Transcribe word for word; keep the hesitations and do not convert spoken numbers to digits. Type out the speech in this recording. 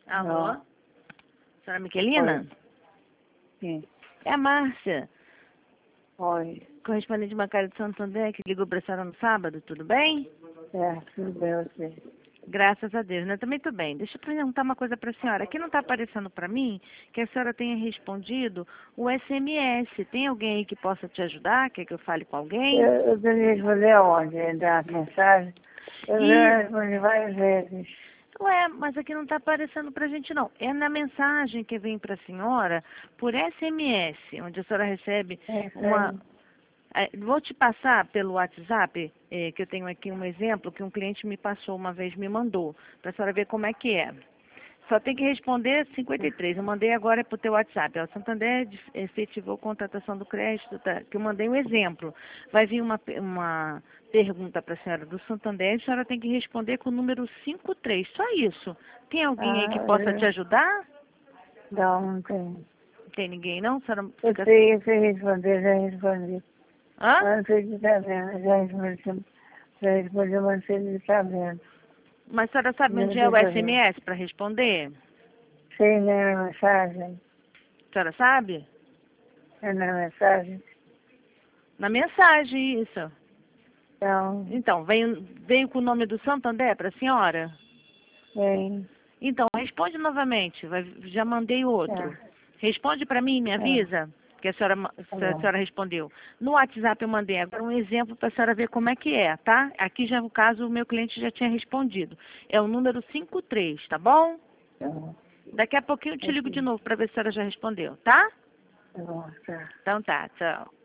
Alô? Não. Senhora Miquelina? Oi. Sim. É a Márcia, Oi. correspondente bancária de Santo André, que ligou para a senhora no sábado, tudo bem? É, tudo bem você. Graças a Deus, né? Também tudo bem. Deixa eu perguntar uma coisa para a senhora. Aqui não está aparecendo para mim que a senhora tenha respondido o S M S. Tem alguém aí que possa te ajudar? Quer que eu fale com alguém? Eu, eu tenho que responder aonde? Da mensagem? Eu E... já respondi várias vezes. Ué, mas aqui não está aparecendo para a gente não. É na mensagem que vem para a senhora por S M S, onde a senhora recebe É, uma... sei. É, vou te passar pelo WhatsApp, é, que eu tenho aqui um exemplo que um cliente me passou uma vez, me mandou, para a senhora ver como é que é. Só tem que responder cinquenta e três. Eu mandei agora para o teu WhatsApp. O Santander efetivou a contratação do crédito, tá? Que eu mandei um exemplo. Vai vir uma, uma pergunta para a senhora do Santander e a senhora tem que responder com o número cinquenta e três. Só isso. Tem alguém aí que Ah, possa te eu, ajudar? não, não tem. Não tem ninguém, não? A senhora Eu fica... sei, eu sei responder, já respondi. Hã? Mas não sei de estar vendo, já respondi, já respondi, mas não sei de estar vendo. Mas a senhora sabe Não onde é sei o S M fazer. S para responder? Sei na mensagem, A senhora sabe? é na mensagem. Na mensagem, isso. Então, Então, veio, veio com o nome do Santander para a senhora? tem, Então, responde novamente. Vai- já mandei outro. tá, Responde para mim, me tá, avisa que a senhora, ma- tá se a bom. senhora respondeu. No WhatsApp eu mandei agora um exemplo para a senhora ver como é que é, tá? Aqui já no caso o meu cliente já tinha respondido. É o número cinquenta e três, tá bom? Tá bom. Daqui a pouquinho eu te ligo de Ok. novo para ver se a senhora já respondeu, tá? Tá bom, tá. Então tá, tchau.